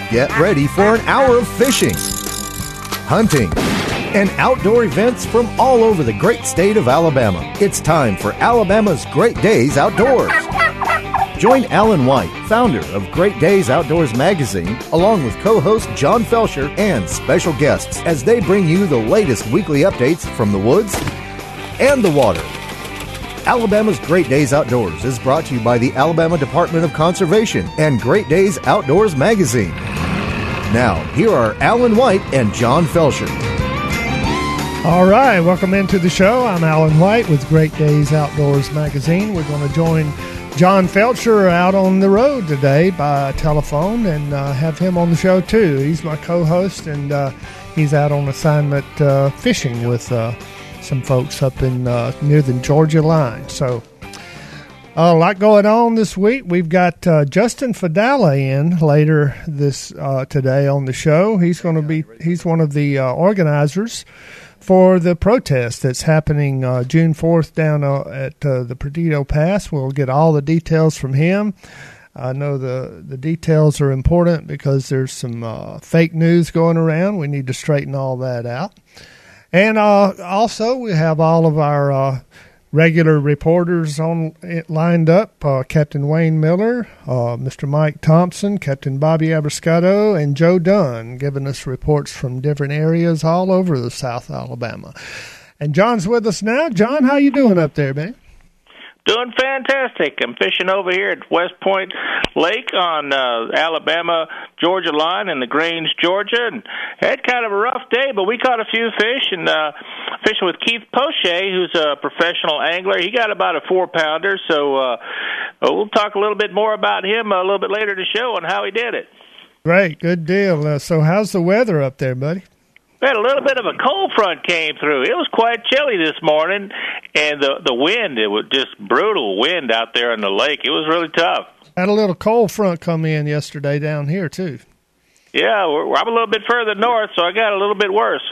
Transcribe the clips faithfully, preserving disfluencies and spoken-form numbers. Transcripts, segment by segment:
Get ready for an hour of fishing, hunting, and outdoor events from all over the great state of Alabama. It's time for Alabama's Great Days Outdoors. Join Alan White, founder of Great Days Outdoors magazine, along with co-host John Felsher and special guests as they bring you the latest weekly updates from the woods and the water. Alabama's Great Days Outdoors is brought to you by the Alabama Department of Conservation and Great Days Outdoors magazine. Now, here are Alan White and John Felsher. All right, welcome into the show. I'm Alan White with Great Days Outdoors magazine. We're going to join John Felsher out on the road today by telephone and uh, have him on the show too. He's my co-host, and uh, he's out on assignment uh, fishing with uh, some folks up in uh, near the Georgia line. So uh, a lot going on this week. We've got uh, Justin Fadala in later this uh, today on the show. He's going to be he's one of the uh, organizers for the protest that's happening uh, June fourth down uh, at uh, the Perdido Pass. We'll get all the details from him. I know the, the details are important because there's some uh, fake news going around. We need to straighten all that out. And uh, also we have all of our uh, regular reporters on lined up, uh, Captain Wayne Miller, uh, Mister Mike Thompson, Captain Bobby Abrascato, and Joe Dunn, giving us reports from different areas all over the South Alabama. And John's with us now. John, how you doing up there, man? Doing fantastic. I'm fishing over here at West Point Lake on uh, Alabama-Georgia line in the Grange, Georgia, and had kind of a rough day, but we caught a few fish, and uh, fishing with Keith Poche, who's a professional angler. He got about a four-pounder, so uh, we'll talk a little bit more about him a little bit later in the show and how he did it. Great, good deal. Uh, so how's the weather up there, buddy? We had a little bit of a cold front came through. It was quite chilly this morning, and the the wind, it was just brutal wind out there in the lake. It was really tough. Had a little cold front come in yesterday down here, too. Yeah, we're, I'm a little bit further north, so I got a little bit worse.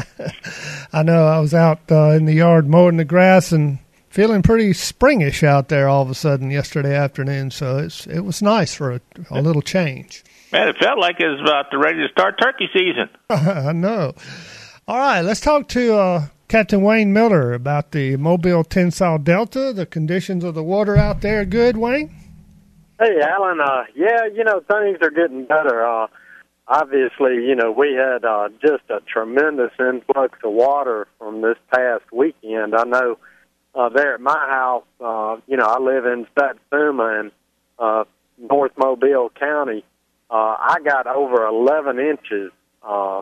I know. I was out uh, in the yard mowing the grass and feeling pretty springish out there all of a sudden yesterday afternoon, so it's, it was nice for a, a little change. Man, it felt like it was about to ready to start turkey season. I know. All right, let's talk to uh, Captain Wayne Miller about the Mobile-Tensile Delta, the conditions of the water out there. Good, Wayne? Hey, Alan. Uh, yeah, you know, things are getting better. Uh, obviously, you know, we had uh, just a tremendous influx of water from this past weekend. I know uh, there at my house, uh, you know, I live in Satsuma in uh, North Mobile County. Uh, I got over eleven inches uh,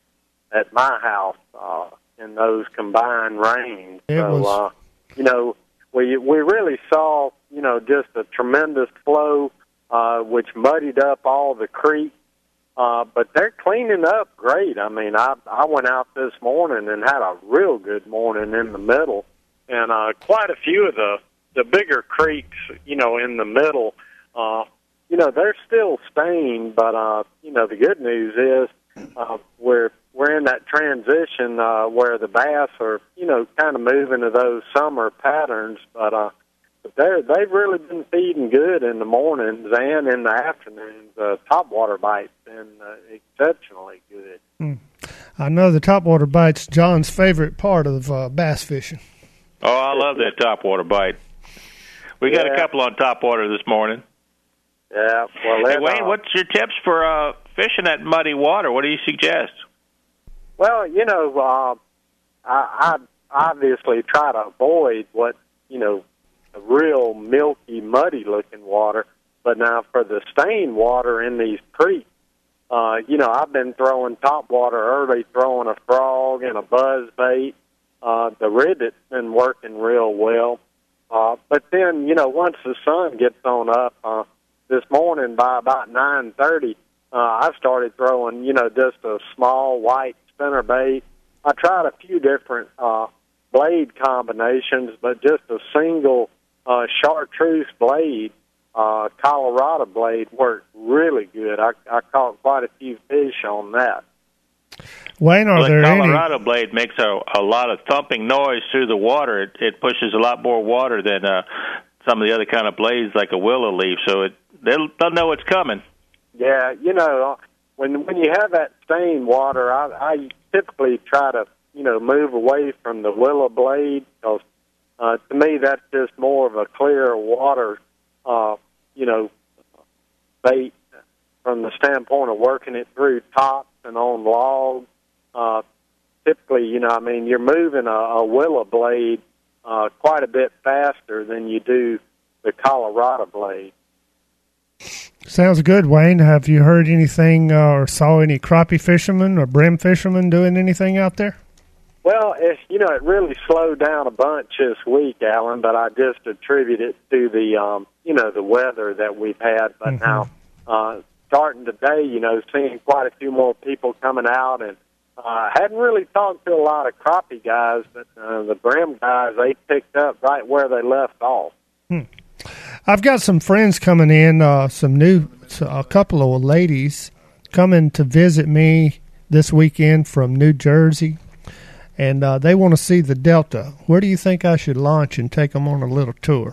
at my house uh, in those combined rains. It so, was... uh, you know, we we really saw, you know, just a tremendous flow, uh, which muddied up all the creeks. Uh, but they're cleaning up great. I mean, I I went out this morning and had a real good morning in the middle, and uh, quite a few of the the bigger creeks, you know, in the middle. Uh, You know, they're still stained, but, uh, you know, the good news is uh, we're we're in that transition uh, where the bass are, you know, kind of moving to those summer patterns. But, uh, but they're, they've really been feeding good in the mornings and in the afternoons. Uh, topwater bite's been uh, exceptionally good. Mm. I know the topwater bite's John's favorite part of uh, bass fishing. Oh, I love that topwater bite. We got yeah. a couple on topwater this morning. Yeah, well, hey, Wayne, uh, what's your tips for uh, fishing that muddy water? What do you suggest? Well, you know, uh, I, I obviously try to avoid what, you know, real milky, muddy-looking water. But now for the stained water in these creeks, uh, you know, I've been throwing topwater early, throwing a frog and a buzz bait. Uh, the ribbit's been working real well. Uh, but then, you know, once the sun gets on up, uh, this morning by about nine thirty, uh, I started throwing, you know, just a small white spinner bait. I tried a few different uh, blade combinations, but just a single uh, chartreuse blade, uh, Colorado blade, worked really good. I, I caught quite a few fish on that. Wayne, are well, there the any... Colorado blade makes a, a lot of thumping noise through the water. It, it pushes a lot more water than uh, some of the other kind of blades like a willow leaf, so it they'll, they'll know it's coming. Yeah, you know, when when you have that stained water, I, I typically try to you know move away from the willow blade because uh, to me that's just more of a clear water, uh, you know, bait from the standpoint of working it through tops and on logs. Uh, typically, you know, I mean, you're moving a, a willow blade uh, quite a bit faster than you do the Colorado blade. Sounds good, Wayne. Have you heard anything uh, or saw any crappie fishermen or brim fishermen doing anything out there? Well, it, you know, it really slowed down a bunch this week, Alan, but I just attribute it to the, um, you know, the weather that we've had. But mm-hmm. now, uh, starting today, you know, seeing quite a few more people coming out, and I uh, hadn't really talked to a lot of crappie guys, but uh, the brim guys, they picked up right where they left off. Hmm. I've got some friends coming in, uh, some new, a couple of ladies coming to visit me this weekend from New Jersey, and uh, they want to see the Delta. Where do you think I should launch and take them on a little tour?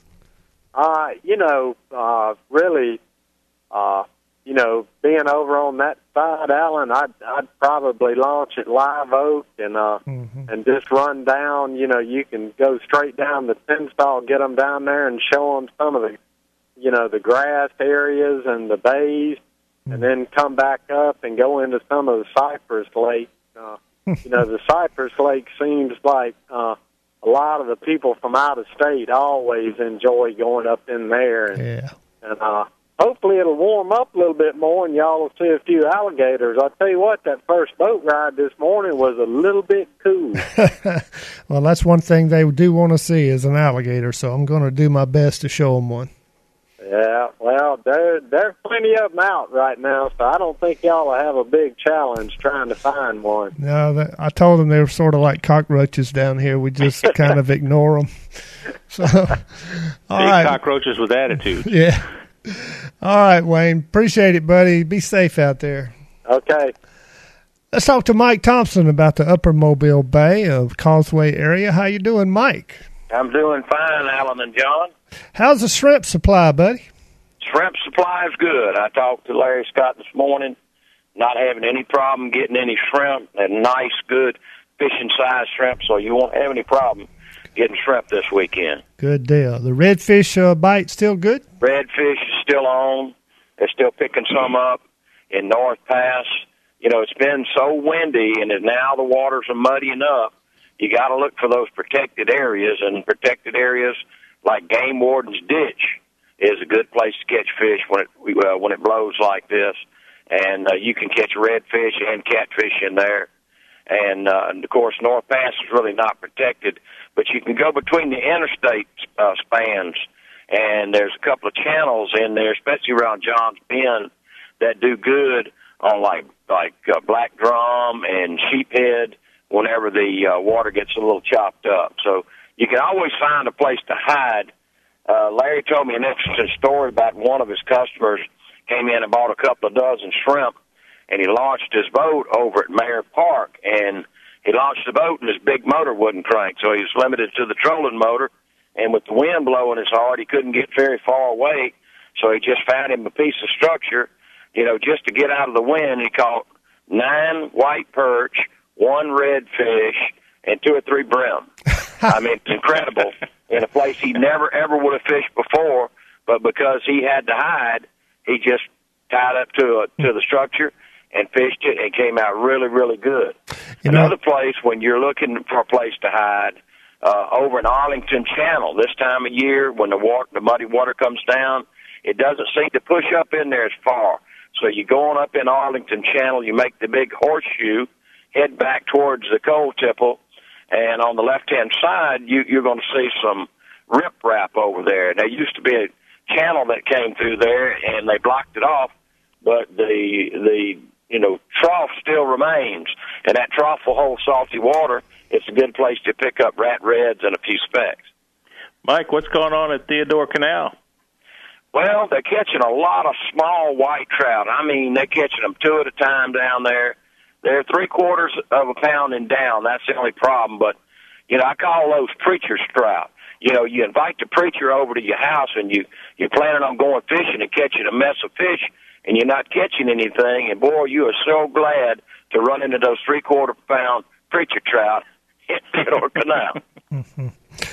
Uh, you know, uh, really, uh, you know, being over on that side, Alan, I'd, I'd probably launch at Live Oak and uh, mm-hmm. and just run down. You know, you can go straight down the Pinstall, get them down there and show them some of the, you know, the grass areas and the bays, mm-hmm. and then come back up and go into some of the Cypress Lake. Uh, you know, the Cypress Lake seems like uh, a lot of the people from out of state always enjoy going up in there. And, yeah. And, uh, hopefully it'll warm up a little bit more, and y'all will see a few alligators. I'll tell you what, that first boat ride this morning was a little bit cool. Well, that's one thing they do want to see is an alligator, so I'm going to do my best to show them one. Yeah, well, there there's plenty of them out right now, so I don't think y'all will have a big challenge trying to find one. No, that, I told them they were sort of like cockroaches down here. We just kind of ignore them. So, all big right. Cockroaches with attitude. Yeah. All right, Wayne. Appreciate it, buddy. Be safe out there. Okay. Let's talk to Mike Thompson about the Upper Mobile Bay of Causeway area. How you doing, Mike? I'm doing fine, Alan and John. How's the shrimp supply, buddy? Shrimp supply is good. I talked to Larry Scott this morning, not having any problem getting any shrimp, and nice, good fishing-sized shrimp, so you won't have any problem getting shrimp this weekend. Good deal. The redfish uh, bite still good? Redfish is still on. They're still picking some up in North Pass. You know, it's been so windy, and now the waters are muddying up. You got to look for those protected areas, and protected areas like Game Warden's Ditch is a good place to catch fish when it uh, when it blows like this. And uh, you can catch redfish and catfish in there. And, uh, and, of course, North Pass is really not protected, but you can go between the interstate uh, spans, and there's a couple of channels in there, especially around Johns Bend, that do good on, like, like uh, Black Drum and Sheephead whenever the uh, water gets a little chopped up. So you can always find a place to hide. Uh, Larry told me an interesting story about one of his customers came in and bought a couple of dozen shrimp, and he launched his boat over at Mayor Park, and he launched the boat, and his big motor wouldn't crank, so he was limited to the trolling motor, and with the wind blowing as hard, he couldn't get very far away, so he just found him a piece of structure, you know, just to get out of the wind. He caught nine white perch, one redfish, and two or three brim. I mean, it's incredible in a place he never, ever would have fished before, but because he had to hide, he just tied up to a, to the structure and fished it, and came out really, really good. You know, another place, when you're looking for a place to hide, uh, over in Arlington Channel, this time of year, when the water, the muddy water comes down, it doesn't seem to push up in there as far. So you go on up in Arlington Channel, you make the big horseshoe, head back towards the coal tipple, and on the left-hand side, you, you're going to see some riprap over there. There used to be a channel that came through there, and they blocked it off, but the the you know trough still remains, and that trough will hold salty water. It's a good place to pick up rat reds and a few specks. Mike, what's going on at Theodore Canal? Well, they're catching a lot of small white trout. I mean, they're catching them two at a time down there. They're three quarters of a pound and down. That's the only problem. But, you know, I call those preacher's trout. You know, you invite the preacher over to your house, and you, you're planning on going fishing and catching a mess of fish, and you're not catching anything, and boy, you are so glad to run into those three-quarter pound preacher trout in Theodore Canal. Mm-hmm.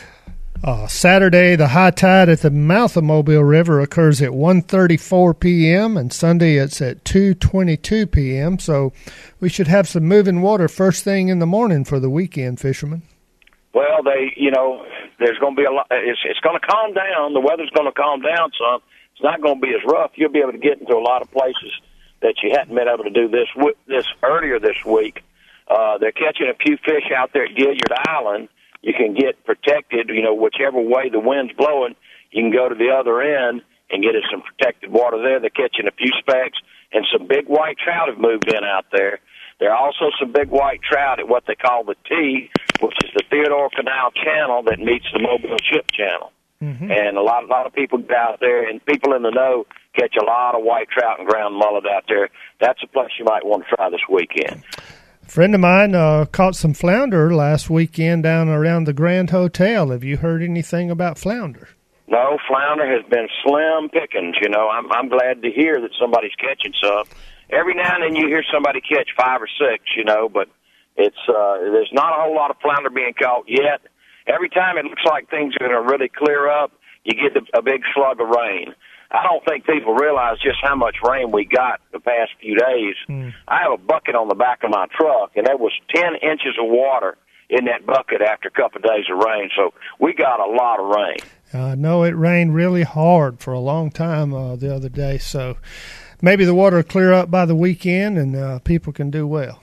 Uh, Saturday, the high tide at the mouth of Mobile River occurs at one thirty-four p.m., and Sunday it's at two twenty-two p.m., so we should have some moving water first thing in the morning for the weekend, fishermen. Well, they, you know, there's going to be a lot. It's, it's going to calm down. The weather's going to calm down some. It's not going to be as rough. You'll be able to get into a lot of places that you hadn't been able to do this this earlier this week. Uh, they're catching a few fish out there at Gilliard Island. You can get protected, you know, whichever way the wind's blowing, you can go to the other end and get in some protected water there. They're catching a few specks, and some big white trout have moved in out there. There are also some big white trout at what they call the T, which is the Theodore Canal Channel that meets the Mobile Ship Channel. Mm-hmm. And a lot, a lot of people get out there, and people in the know catch a lot of white trout and ground mullet out there. That's a place you might want to try this weekend. A friend of mine uh, caught some flounder last weekend down around the Grand Hotel. Have you heard anything about flounder? No, flounder has been slim pickings. You know, I'm I'm glad to hear that somebody's catching some. Every now and then you hear somebody catch five or six, you know, but it's uh, there's not a whole lot of flounder being caught yet. Every time it looks like things are going to really clear up, you get a big slug of rain. I don't think people realize just how much rain we got the past few days. Mm. I have a bucket on the back of my truck, and there was ten inches of water in that bucket after a couple of days of rain. So we got a lot of rain. I uh, know it rained really hard for a long time uh, the other day, so maybe the water will clear up by the weekend and uh, people can do well.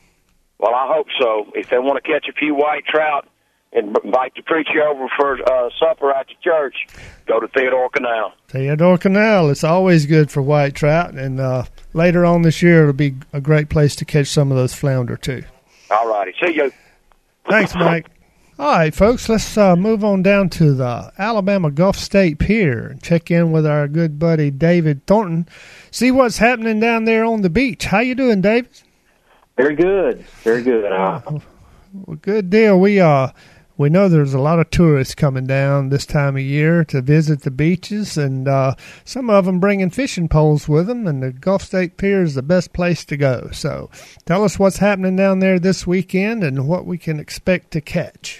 Well, I hope so. If they want to catch a few white trout and invite the preacher over for uh, supper at the church, go to Theodore Canal. Theodore Canal. It's always good for white trout, and uh, later on this year it'll be a great place to catch some of those flounder, too. All righty. See you. Thanks, Mike. All right, folks, let's uh, move on down to the Alabama Gulf State Pier and check in with our good buddy David Thornton, see what's happening down there on the beach. How you doing, David? Very good. Very good. Uh, well, good deal. We uh, we know there's a lot of tourists coming down this time of year to visit the beaches, and uh, some of them bringing fishing poles with them, and the Gulf State Pier is the best place to go. So tell us what's happening down there this weekend and what we can expect to catch.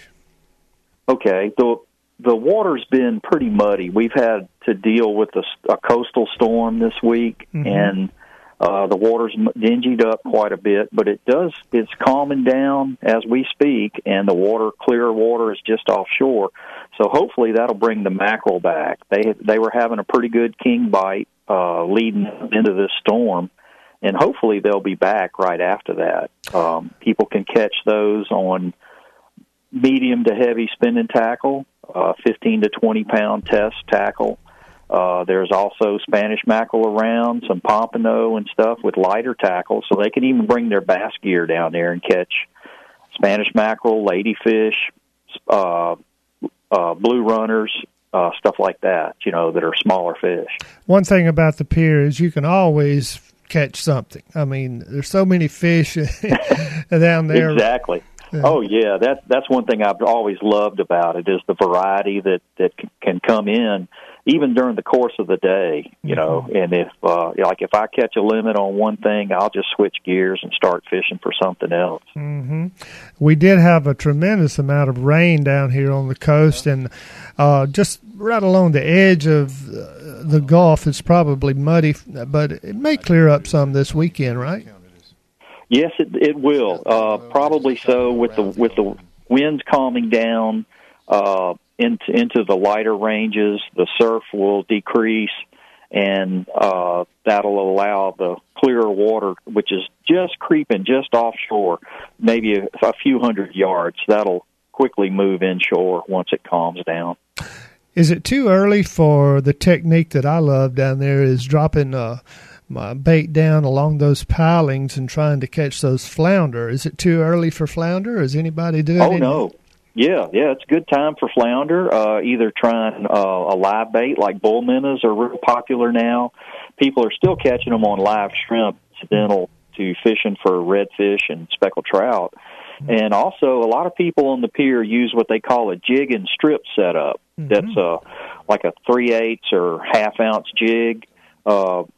Okay. The, the water's been pretty muddy. We've had to deal with a, a coastal storm this week, mm-hmm. and uh, the water's dingied up quite a bit, but it does, it's calming down as we speak, and the water, clear water is just offshore. So hopefully that'll bring the mackerel back. They they were having a pretty good king bite uh, leading into this storm, and hopefully they'll be back right after that. Um, people can catch those on medium to heavy spinning tackle, uh, fifteen to twenty pound test tackle. Uh, there's also Spanish mackerel around, some pompano and stuff with lighter tackle, so they can even bring their bass gear down there and catch Spanish mackerel, ladyfish, uh, uh, blue runners, uh, stuff like that, you know, that are smaller fish. One thing about the pier is you can always catch something. I mean, there's so many fish down there. Exactly. Yeah. Oh, yeah, that's, that's one thing I've always loved about it is the variety that, that can come in even during the course of the day, you know, mm-hmm. and if, uh, like if I catch a limit on one thing, I'll just switch gears and start fishing for something else. Mm-hmm. We did have a tremendous amount of rain down here on the coast, and uh, just right along the edge of the Gulf, it's probably muddy, but it may clear up some this weekend, right? Yes, it, it will. Uh, probably so with the with the winds calming down uh, into into the lighter ranges. The surf will decrease, and uh, that'll allow the clearer water, which is just creeping just offshore, maybe a, a few hundred yards. That'll quickly move inshore once it calms down. Is it too early for the technique that I love down there? Is dropping uh my bait down along those pilings and trying to catch those flounder? Is it too early for flounder? Is anybody doing it? Oh, any? no. Yeah, yeah, it's a good time for flounder. Uh, either trying uh, a live bait like bull minnows are real popular now. People are still catching them on live shrimp, incidental to fishing for redfish and speckled trout. And also, a lot of people on the pier use what they call a jig and strip setup. Mm-hmm. That's uh, like a three-eighths or half-ounce jig. Uh,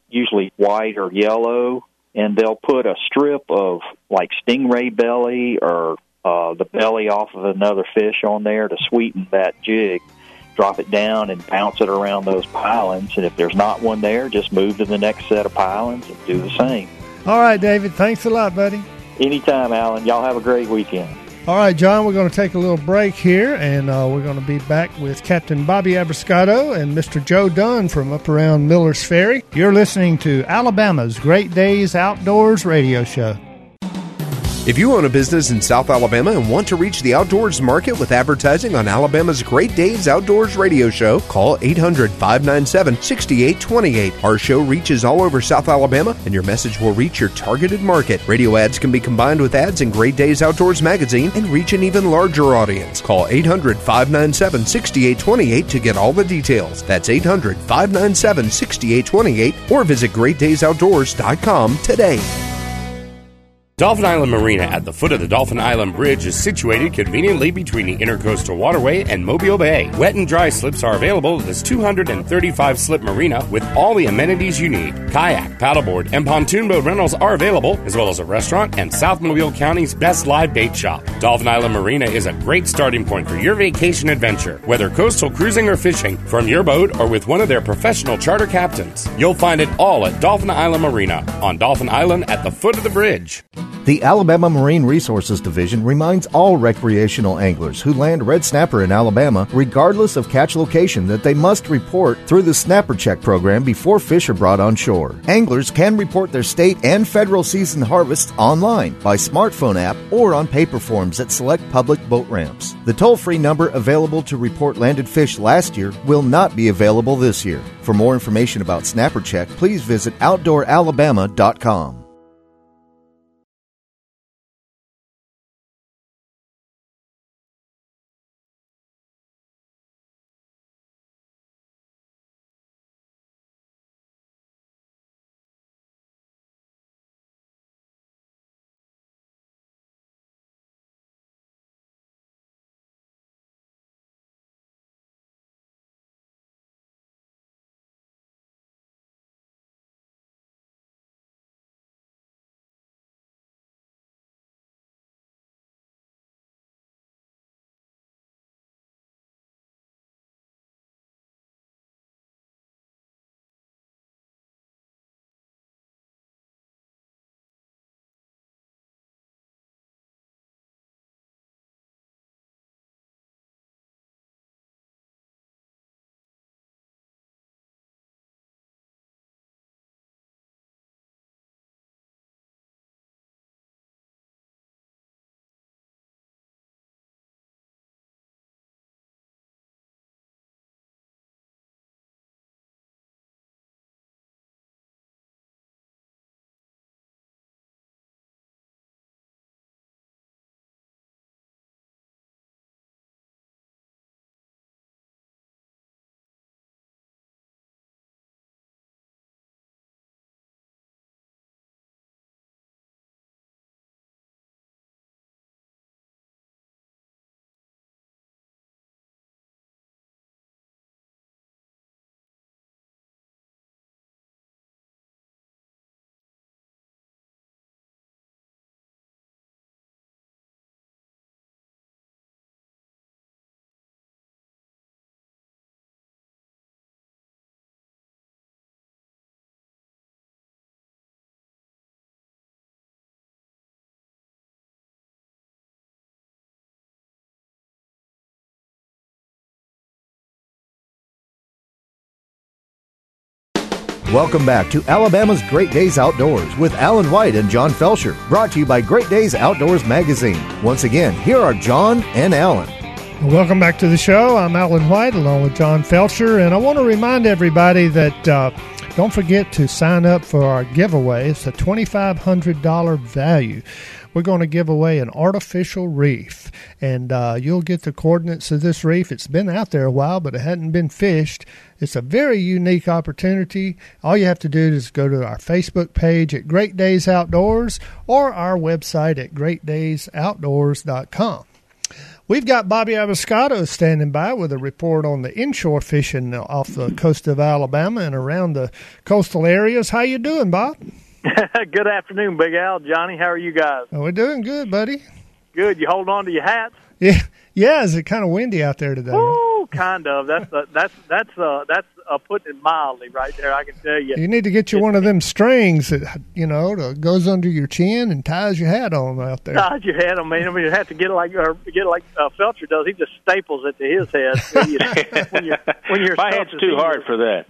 usually white or yellow, and they'll put a strip of like stingray belly or uh, the belly off of another fish on there to sweeten that jig. Drop it down and bounce it around those pilings, and if there's not one there, just move to the next set of pilings and do the same. All right, David. Thanks a lot, buddy. Anytime, Alan. Y'all have a great weekend. All right, John, we're going to take a little break here, and uh, we're going to be back with Captain Bobby Abrascato and Mister Joe Dunn from up around Miller's Ferry. You're listening to Alabama's Great Days Outdoors radio show. If you own a business in South Alabama and want to reach the outdoors market with advertising on Alabama's Great Days Outdoors radio show, call eight hundred, five nine seven, six eight two eight. Our show reaches all over South Alabama, and your message will reach your targeted market. Radio ads can be combined with ads in Great Days Outdoors magazine and reach an even larger audience. Call eight hundred, five nine seven, six eight two eight to get all the details. That's eight hundred, five nine seven, six eight two eight or visit great days outdoors dot com today. Dolphin Island Marina at the foot of the Dolphin Island Bridge is situated conveniently between the Intercoastal Waterway and Mobile Bay. Wet and dry slips are available at this two hundred thirty-five slip marina with all the amenities you need. Kayak, paddleboard, and pontoon boat rentals are available, as well as a restaurant and South Mobile County's best live bait shop. Dolphin Island Marina is a great starting point for your vacation adventure, whether coastal cruising or fishing, from your boat or with one of their professional charter captains. You'll find it all at Dolphin Island Marina on Dolphin Island at the foot of the bridge. The Alabama Marine Resources Division reminds all recreational anglers who land red snapper in Alabama, regardless of catch location, that they must report through the Snapper Check program before fish are brought on shore. Anglers can report their state and federal season harvests online, by smartphone app, or on paper forms at select public boat ramps. The toll-free number available to report landed fish last year will not be available this year. For more information about Snapper Check, please visit outdoor alabama dot com. Welcome back to Alabama's Great Days Outdoors with Alan White and John Felsher, brought to you by Great Days Outdoors magazine. Once again, here are John and Alan. Welcome back to the show. I'm Alan White along with John Felsher, and I want to remind everybody that uh, don't forget to sign up for our giveaway. It's a twenty-five hundred dollars value. We're going to give away an artificial reef, and uh, you'll get the coordinates of this reef. It's been out there a while, but it hadn't been fished. It's a very unique opportunity. All you have to do is go to our Facebook page at Great Days Outdoors or our website at great days outdoors dot com. We've got Bobby Abiscato standing by with a report on the inshore fishing off the coast of Alabama and around the coastal areas. How you doing, Bob? Good afternoon, Big Al. Johnny, how are you guys? Oh, we're doing good, buddy. Good. You holding on to your hats? Yeah, yeah. Is it kind of windy out there today? Oh, kind of. That's uh, that's that's uh, that's uh, putting it mildly right there. I can tell you. You need to get you one of them strings that you know that goes under your chin and ties your hat on out there. Ties your hat on, man. I mean, you have to get it like or get it like uh, Felcher does. He just staples it to his head. When, you, when you're, when you're my head's too hard for that.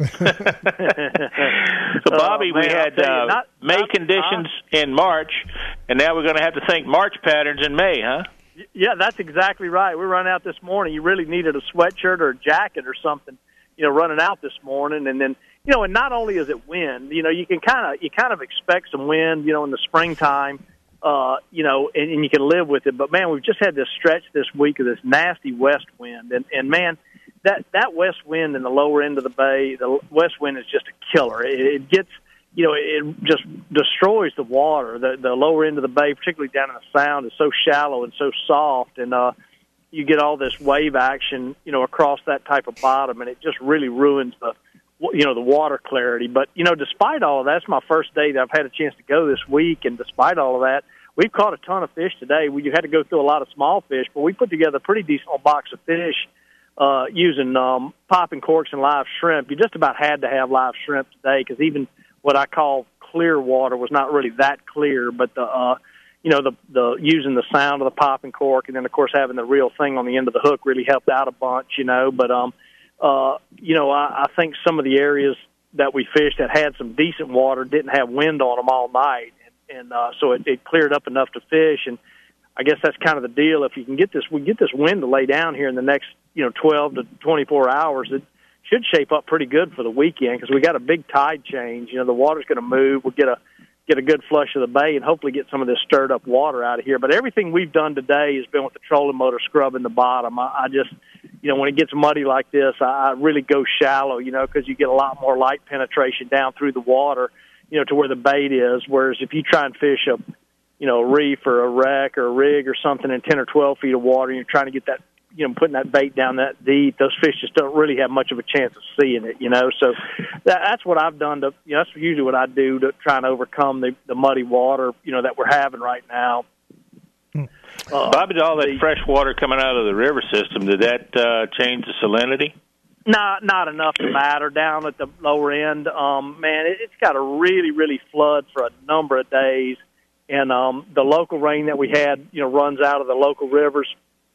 So, Bobby, oh, man, we had uh, not, May not, conditions uh, in March, and now we're going to have to think March patterns in May, huh? Yeah, that's exactly right. We run out this morning. You really needed a sweatshirt or a jacket or something, you know, running out this morning. And then, you know, and not only is it wind, you know, you can kind of you kind of expect some wind, you know, in the springtime, uh, you know, and, and you can live with it. But, man, we've just had this stretch this week of this nasty west wind. And, and man, that, that west wind in the lower end of the bay, the west wind is just a killer. It, it gets – you know, it just destroys the water. The the lower end of the bay, particularly down in the Sound, is so shallow and so soft, and uh, you get all this wave action, you know, across that type of bottom, and it just really ruins the, you know, the water clarity. But, you know, despite all of that, it's my first day that I've had a chance to go this week, and despite all of that, we've caught a ton of fish today. We had to go through a lot of small fish, but we put together a pretty decent box of fish uh, using um, popping corks and live shrimp. You just about had to have live shrimp today because even what I call clear water was not really that clear, but the, uh, you know, the, the, using the sound of the popping cork and then of course having the real thing on the end of the hook really helped out a bunch, you know, but, um, uh, you know, I, I think some of the areas that we fished that had some decent water didn't have wind on them all night. And, and uh, so it, it cleared up enough to fish. And I guess that's kind of the deal. If you can get this, we get this wind to lay down here in the next, you know, twelve to twenty-four hours, it should shape up pretty good for the weekend because we got a big tide change. You know, the water's going to move. We'll get a get a good flush of the bay and hopefully get some of this stirred up water out of here. But everything we've done today has been with the trolling motor scrubbing the bottom. I, I just, you know, when it gets muddy like this, I, I really go shallow, you know, because you get a lot more light penetration down through the water, you know, to where the bait is. Whereas if you try and fish a, you know, a reef or a wreck or a rig or something in ten or twelve feet of water, and you're trying to get that, you know, putting that bait down that deep, those fish just don't really have much of a chance of seeing it, you know. So that, that's what I've done to, you know, that's usually what I do to try and overcome the, the muddy water, you know, that we're having right now. Hmm. Uh, Bobby, all that the, fresh water coming out of the river system, did that uh, change the salinity? Not, not enough to matter down at the lower end. Um, man, it, it's got to really, really flood for a number of days. And um, the local rain that we had, you know, runs out of the local rivers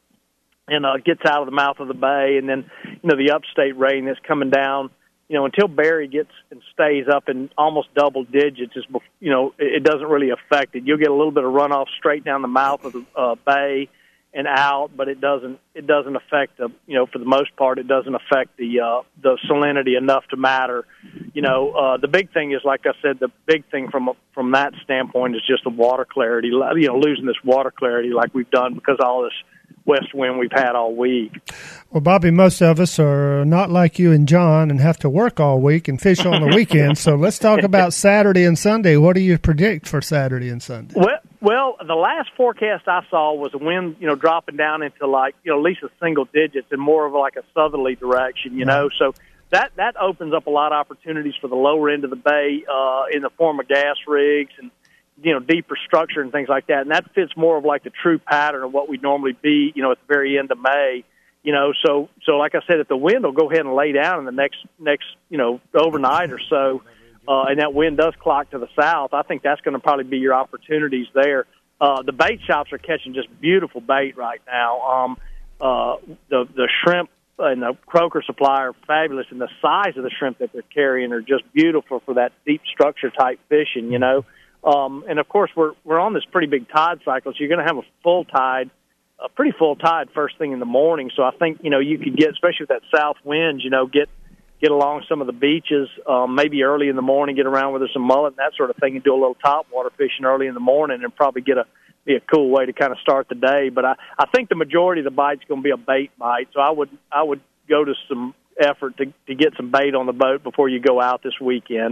and uh, gets out of the mouth of the bay, and then, you know, the upstate rain that's coming down, you know, until Barry gets and stays up in almost double digits, is, you know, it doesn't really affect it. You'll get a little bit of runoff straight down the mouth of the uh, bay and out, but it doesn't it doesn't affect the, you know, for the most part, it doesn't affect the uh, the salinity enough to matter. You know, uh, the big thing is, like I said, the big thing from from that standpoint is just the water clarity. You know, losing this water clarity like we've done because of all this west wind we've had all week. Well, Bobby, most of us are not like you and John and have to work all week and fish on the weekend. So let's talk about Saturday and Sunday. What do you predict for Saturday and Sunday? Well, well, the last forecast I saw was a wind, you know, dropping down into like, you know, at least a single digits and more of like a southerly direction, you know. So that that opens up a lot of opportunities for the lower end of the bay uh, in the form of gas rigs and, you know, deeper structure and things like that. And that fits more of like the true pattern of what we'd normally be, you know, at the very end of May, you know. So, so like I said, if the wind will go ahead and lay down in the next, next, you know, overnight or so, uh, and that wind does clock to the south, I think that's going to probably be your opportunities there. Uh, the bait shops are catching just beautiful bait right now. Um, uh, the, the shrimp and the croaker supply are fabulous, and the size of the shrimp that they're carrying are just beautiful for that deep structure type fishing, you know. Um, and, of course, we're we're on this pretty big tide cycle, so you're going to have a full tide, a pretty full tide first thing in the morning. So I think, you know, you could get, especially with that south wind, you know, get get along some of the beaches, um, maybe early in the morning, get around where there's some mullet and that sort of thing, and do a little topwater fishing early in the morning and probably get a be a cool way to kind of start the day. But I, I think the majority of the bite's going to be a bait bite, so I would I would go to some effort to, to get some bait on the boat before you go out this weekend.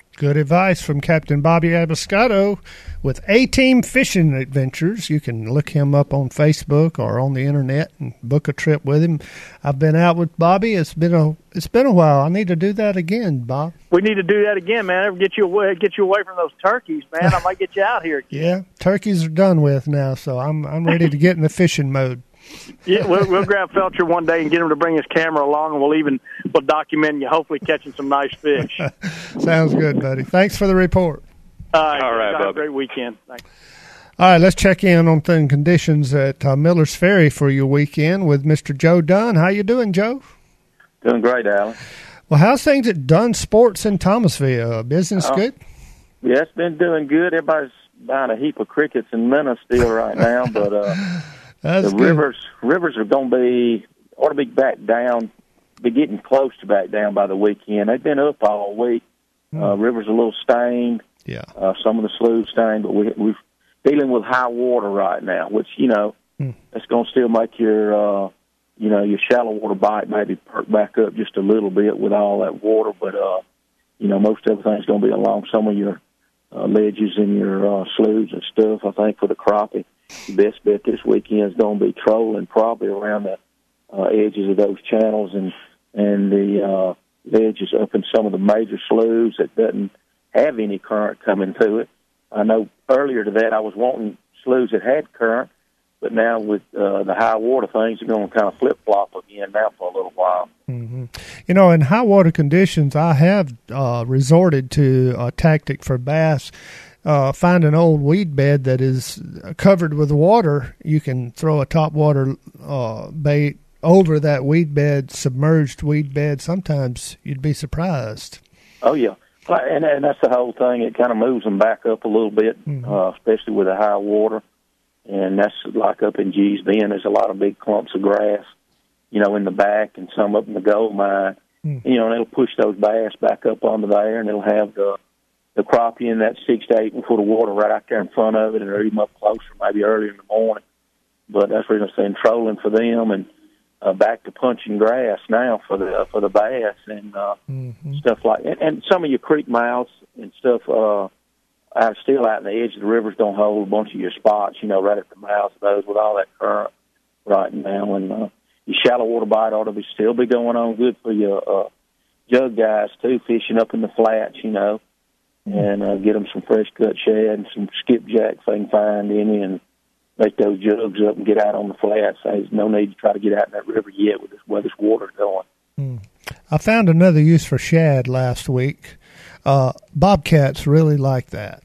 Good advice from Captain Bobby Abiscato with A-Team Fishing Adventures. You can look him up on Facebook or on the internet and book a trip with him. I've been out with Bobby. It's been a it's been a while. I need to do that again, Bob. We need to do that again, man. Ever get you away get you away from those turkeys, man. I might get you out here again. Yeah, turkeys are done with now, so I'm I'm ready to get in the fishing mode. Yeah, we'll, we'll grab Felcher one day and get him to bring his camera along, and we'll even we'll document you hopefully catching some nice fish. Sounds good, buddy. Thanks for the report. All right, All right, have a Bob. great weekend. Thanks. All right, let's check in on the conditions at uh, Miller's Ferry for your weekend with Mister Joe Dunn. How you doing, Joe? Doing great, Alan. Well, how's things at Dunn Sports in Thomasville? Business Oh. good? Yeah, it's been doing good. Everybody's buying a heap of crickets and minnows still right now, but uh, That's the good. rivers rivers are going to be ought to be back down, be getting close to back down by the weekend. They've been up all week. Uh, rivers are a little stained. Yeah. Uh, some of the sloughs stained, but we, we're dealing with high water right now, which you know Hmm. that's going to still make your uh, you know your shallow water bite maybe perk back up just a little bit with all that water, but uh, you know most everything's going to be along some of your uh, ledges and your uh, sloughs and stuff. I think for the crappie, the best bet this weekend is going to be trolling probably around the uh, edges of those channels and and the uh, ledges up in some of the major sloughs that doesn't have any current coming to it. I know earlier to that I was wanting sloughs that had current, but now with uh, the high water things are going to kind of flip-flop again now for a little while. Mm-hmm. You know, in high water conditions, I have uh, resorted to a tactic for bass. Uh, find an old weed bed that is covered with water. You can throw a topwater uh, bait over that weed bed, submerged weed bed. Sometimes you'd be surprised. Oh, yeah. And, and that's the whole thing. It kind of moves them back up a little bit, mm-hmm. uh, especially with the high water. And that's like up in G's Bend. There's a lot of big clumps of grass, you know, in the back and some up in the gold mine. Mm-hmm. You know, and it'll push those bass back up onto there, and it'll have the the crappie in that six to eight foot of water right out there in front of it, and it'll even up closer, maybe early in the morning. But that's the reason I'm saying trolling for them, and uh, back to punching grass now for the uh, for the bass and uh, mm-hmm. stuff like that. And, and some of your creek mouths and stuff uh, out still out in the edge of the rivers don't hold a bunch of your spots, you know, right at the mouths of those with all that current right now. And uh, your shallow water bite ought to be still be going on good for your uh, jug guys too, fishing up in the flats, you know. And uh, get them some fresh cut shad and some skipjack if they can find any, and make those jugs up and get out on the flats. There's no need to try to get out in that river yet with this where this water's going. Mm. I found another use for shad last week. Uh, bobcats really like that.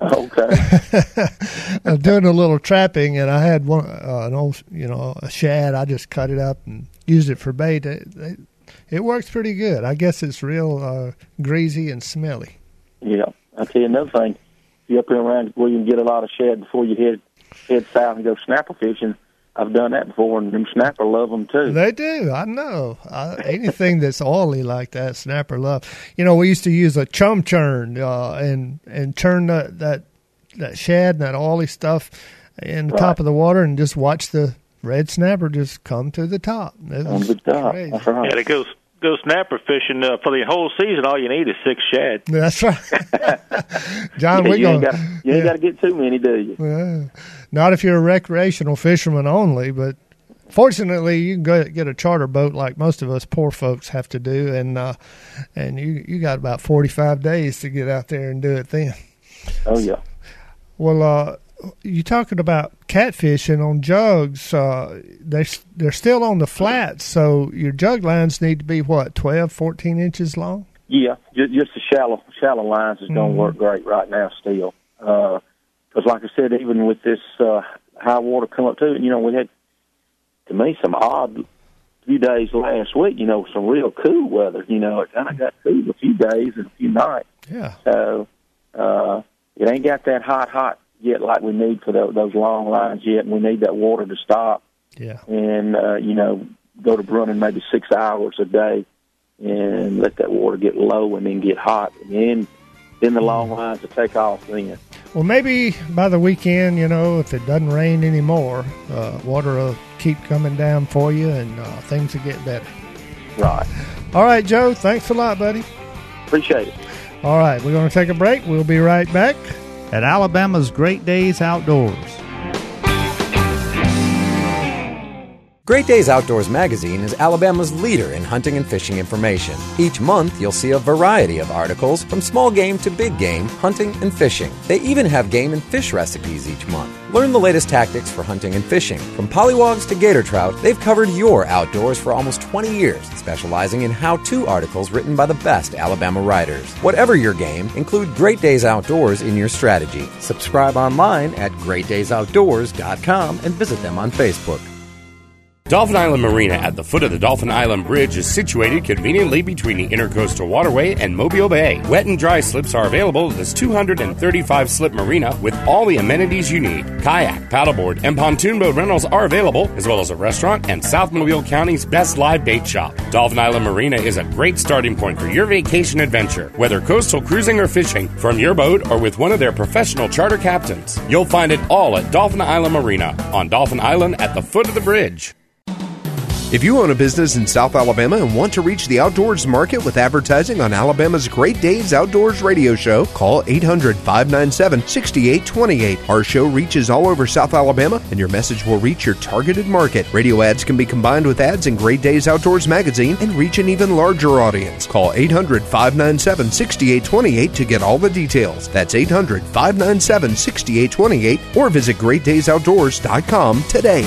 Okay. I'm doing a little trapping, and I had one uh, an old, you know, a shad. I just cut it up and used it for bait. It, it, it works pretty good. I guess it's real uh, greasy and smelly. Yeah, I'll tell you another thing. If you're up here around where you can get a lot of shad before you head head south and go snapper fishing, I've done that before, and them snapper love them too. They do. I know. I, anything that's oily like that, snapper love. You know, we used to use a chum churn uh, and and churn that, that that shad and that oily stuff in the right. top of the water, and just watch the red snapper just come to the top. It on the top. Crazy. That's right. Yeah, it goes. Go snapper fishing uh, for the whole season. All you need is six shad. That's right, John. Yeah, we you going. Ain't gotta, you yeah. ain't got to get too many, do you? Yeah. Not if you're a recreational fisherman only, but fortunately, you can go get a charter boat like most of us poor folks have to do, and uh, and you you got about forty-five days to get out there and do it then. Oh yeah. Well, uh, you talking about catfishing on jugs? Uh, they they're still on the flats, so your jug lines need to be what, twelve, fourteen inches long? Yeah, just, just the shallow shallow lines is going to mm-hmm. work great right now still. Because, uh, like I said, even with this uh, high water come up to it, you know, we had to me some odd few days last week. You know, some real cool weather. You know, it kind of got cool a few days and a few nights. Yeah. So uh, it ain't got that hot hot. Yet, like we need for the, those long lines yet, and we need that water to stop. Yeah. And, uh, you know, go to running maybe six hours a day and let that water get low and then get hot. And then, then the long lines will take off then. Well, maybe by the weekend, you know, if it doesn't rain anymore, uh, water will keep coming down for you and uh, things will get better. Right. All right, Joe. Thanks a lot, buddy. Appreciate it. All right, we're going to take a break. We'll be right back at Alabama's Great Days Outdoors. Great Days Outdoors magazine is Alabama's leader in hunting and fishing information. Each month, you'll see a variety of articles from small game to big game, hunting and fishing. They even have game and fish recipes each month. Learn the latest tactics for hunting and fishing. From pollywogs to gator trout, they've covered your outdoors for almost twenty years, specializing in how-to articles written by the best Alabama writers. Whatever your game, include Great Days Outdoors in your strategy. Subscribe online at great days outdoors dot com and visit them on Facebook. Dauphin Island Marina at the foot of the Dauphin Island Bridge is situated conveniently between the Intercoastal Waterway and Mobile Bay. Wet and dry slips are available at this two hundred thirty-five slip marina with all the amenities you need. Kayak, paddleboard, and pontoon boat rentals are available, as well as a restaurant and South Mobile County's best live bait shop. Dauphin Island Marina is a great starting point for your vacation adventure, whether coastal cruising or fishing, from your boat or with one of their professional charter captains. You'll find it all at Dauphin Island Marina on Dauphin Island at the foot of the bridge. If you own a business in South Alabama and want to reach the outdoors market with advertising on Alabama's Great Days Outdoors radio show, call eight hundred, five nine seven, six eight two eight. Our show reaches all over South Alabama, and your message will reach your targeted market. Radio ads can be combined with ads in Great Days Outdoors magazine and reach an even larger audience. Call eight hundred, five nine seven, six eight two eight to get all the details. That's eight hundred, five nine seven, six eight two eight or visit great days outdoors dot com today.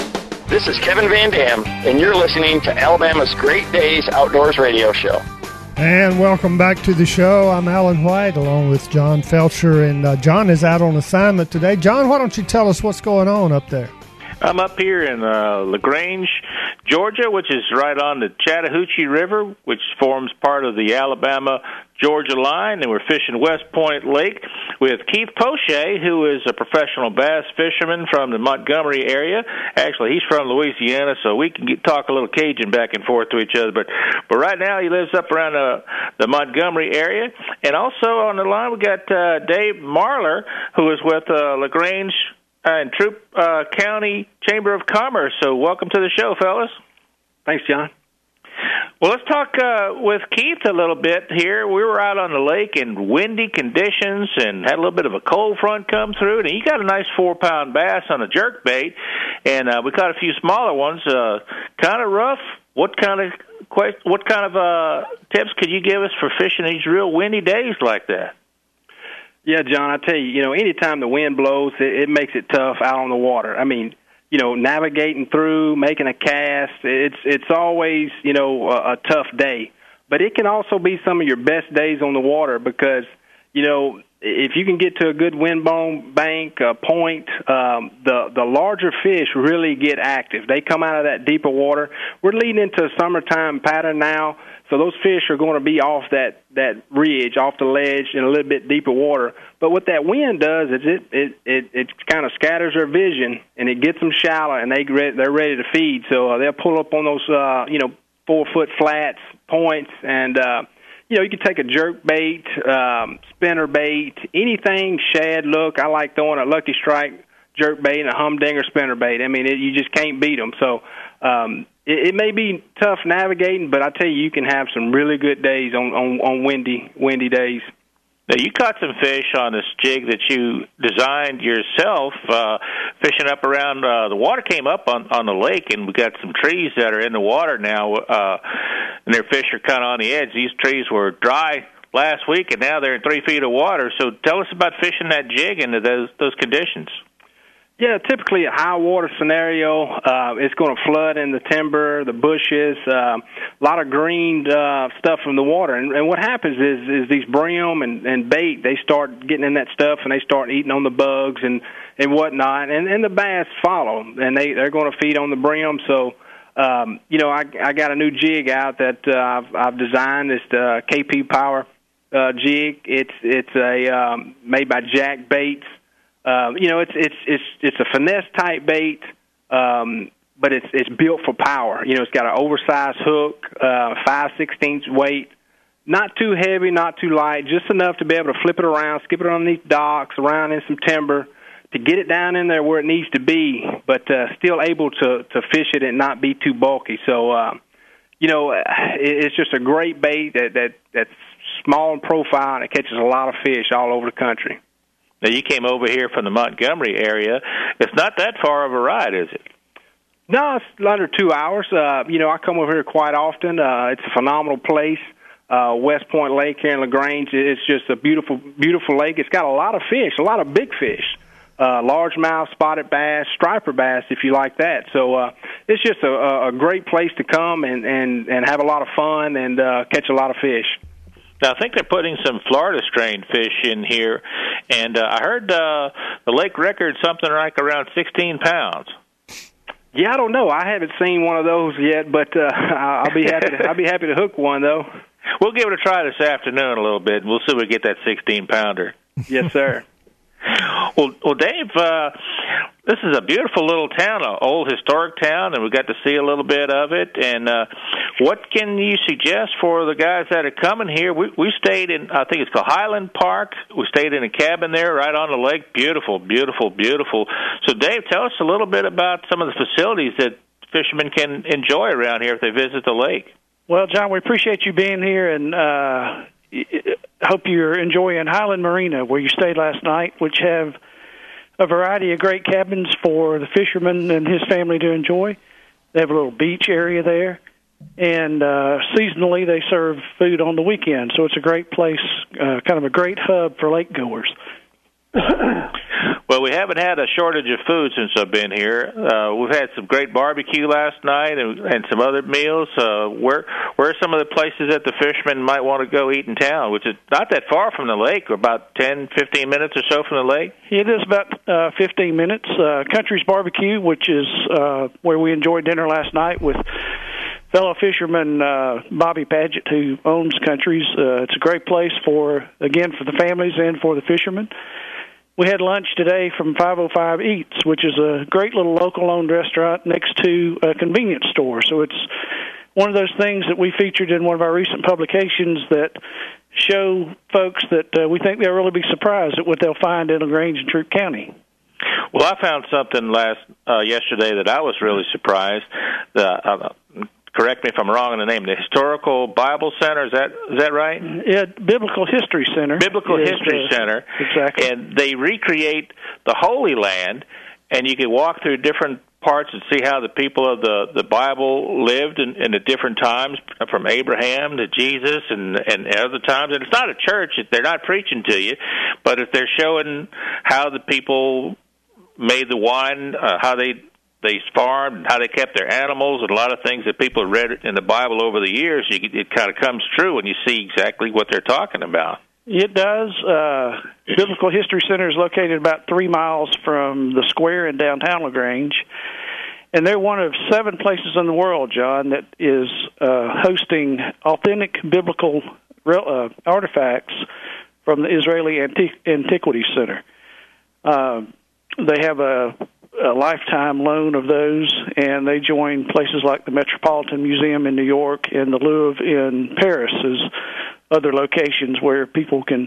This is Kevin Van Dam, and you're listening to Alabama's Great Days Outdoors radio show. And welcome back to the show. I'm Alan White along with John Felcher, and uh, John is out on assignment today. John, why don't you tell us what's going on up there? I'm up here in uh, LaGrange, Georgia, which is right on the Chattahoochee River, which forms part of the Alabama-Georgia line, and we're fishing West Point Lake with Keith Poche, who is a professional bass fisherman from the Montgomery area. Actually, he's from Louisiana, so we can get, talk a little Cajun back and forth to each other. But but right now he lives up around uh, the Montgomery area. And also on the line we got uh, Dave Marler, who is with uh, LaGrange and Troup uh, County Chamber of Commerce. So welcome to the show, fellas. Thanks, John. Well, let's talk uh, with Keith a little bit here. We were out on the lake in windy conditions and had a little bit of a cold front come through, and you got a nice four-pound bass on a jerk bait, and uh, we caught a few smaller ones. Uh, kind of rough. What kind of what kind of uh, tips could you give us for fishing these real windy days like that? Yeah, John, I tell you, you know, anytime the wind blows, it, it makes it tough out on the water. I mean, you know, navigating through, making a cast, it's it's always, you know, a, a tough day. But it can also be some of your best days on the water because, you know, if you can get to a good windblown bank, a point, um, the, the larger fish really get active. They come out of that deeper water. We're leading into a summertime pattern now, so those fish are going to be off that, that ridge, off the ledge in a little bit deeper water. But what that wind does is it it, it, it kind of scatters their vision, and it gets them shallow, and they, they're ready to feed. So uh, they'll pull up on those, uh, you know, four-foot flats, points, and, uh, you know, you can take a jerk bait, um, spinner bait, anything, shad, look. I like throwing a Lucky Strike jerk bait and a humdinger spinner bait. I mean, it, you just can't beat them. So um, it, it may be tough navigating, but I tell you, you can have some really good days on, on, on windy windy days. Now, you caught some fish on this jig that you designed yourself, uh, fishing up around, uh, the water came up on, on the lake, and we got some trees that are in the water now, uh, and their fish are kind of on the edge. These trees were dry last week, and now they're in three feet of water. So tell us about fishing that jig into those, those conditions. Yeah, typically a high water scenario, uh, it's going to flood in the timber, the bushes, uh, a lot of green uh, stuff from the water. And, and what happens is is these brim and, and bait, they start getting in that stuff and they start eating on the bugs and, and whatnot. And, and the bass follow, and they, they're going to feed on the brim. So, um, you know, I, I got a new jig out that uh, I've, I've designed. It's the K P Power uh, jig. It's, it's a um, made by Jack Baits. Um, you know, it's it's it's it's a finesse type bait, um, but it's it's built for power. You know, it's got an oversized hook, uh, five sixteenths weight, not too heavy, not too light, just enough to be able to flip it around, skip it underneath docks, around in some timber, to get it down in there where it needs to be, but uh, still able to to fish it and not be too bulky. So, uh, you know, it, it's just a great bait that that that's small in profile and it catches a lot of fish all over the country. Now, you came over here from the Montgomery area. It's not that far of a ride, is it? No, it's under two hours. Uh, you know, I come over here quite often. Uh, it's a phenomenal place. Uh, West Point Lake here in LaGrange, it's just a beautiful, beautiful lake. It's got a lot of fish, a lot of big fish, uh, largemouth, spotted bass, striper bass, if you like that. So uh, it's just a, a great place to come and, and, and have a lot of fun and uh, catch a lot of fish. Now, I think they're putting some Florida strain fish in here, and uh, I heard uh, the lake record something like around sixteen pounds. Yeah, I don't know. I haven't seen one of those yet, but uh, I'll be happy. To, I'll be happy to hook one though. We'll give it a try this afternoon a little bit. We'll see if we get that sixteen pounder. Yes, sir. Well, well, Dave, uh, this is a beautiful little town, an old historic town, and we got to see a little bit of it. And uh, what can you suggest for the guys that are coming here? We, we stayed in, I think it's called Highland Park. We stayed in a cabin there right on the lake. Beautiful, beautiful, beautiful. So, Dave, tell us a little bit about some of the facilities that fishermen can enjoy around here if they visit the lake. Well, John, we appreciate you being here, and uh, hope you're enjoying Highland Marina, where you stayed last night, which have a variety of great cabins for the fisherman and his family to enjoy. They have a little beach area there, and uh, seasonally they serve food on the weekend, so it's a great place, uh, kind of a great hub for lake goers. Well, we haven't had a shortage of food since I've been here. Uh, we've had some great barbecue last night and, and some other meals. Uh, where where are some of the places that the fishermen might want to go eat in town, which is not that far from the lake, or about ten, fifteen minutes or so from the lake? It is about uh, fifteen minutes. Uh, Country's Barbecue, which is uh, where we enjoyed dinner last night with fellow fisherman uh, Bobby Paget, who owns Country's. Uh, it's a great place for, again, for the families and for the fishermen. We had lunch today from five oh five Eats, which is a great little local-owned restaurant next to a convenience store. So it's one of those things that we featured in one of our recent publications that show folks that uh, we think they'll really be surprised at what they'll find in LaGrange and Troup County. Well, I found something last uh, yesterday that I was really surprised. The, uh, correct me if I'm wrong in the name. The Historical Bible Center, is that is that right? Yeah, Biblical History Center. Biblical is, History uh, Center. Exactly. And they recreate the Holy Land, and you can walk through different parts and see how the people of the, the Bible lived in, in the different times, from Abraham to Jesus and, and other times. And it's not a church. They're not preaching to you, but if they're showing how the people made the wine, uh, how they they farmed, how they kept their animals, and a lot of things that people have read in the Bible over the years, you, it kind of comes true when you see exactly what they're talking about. It does. Uh, Biblical History Center is located about three miles from the square in downtown LaGrange, and they're one of seven places in the world, John, that is uh, hosting authentic biblical uh, artifacts from the Israeli Antiqu- Antiquities Center. Uh, they have a a lifetime loan of those, and they join places like the Metropolitan Museum in New York and the Louvre in Paris as other locations where people can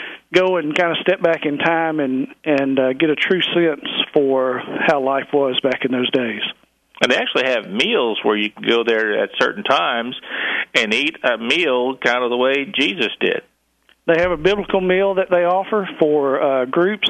go and kind of step back in time and, and uh, get a true sense for how life was back in those days. And they actually have meals where you can go there at certain times and eat a meal kind of the way Jesus did. They have a biblical meal that they offer for uh, groups,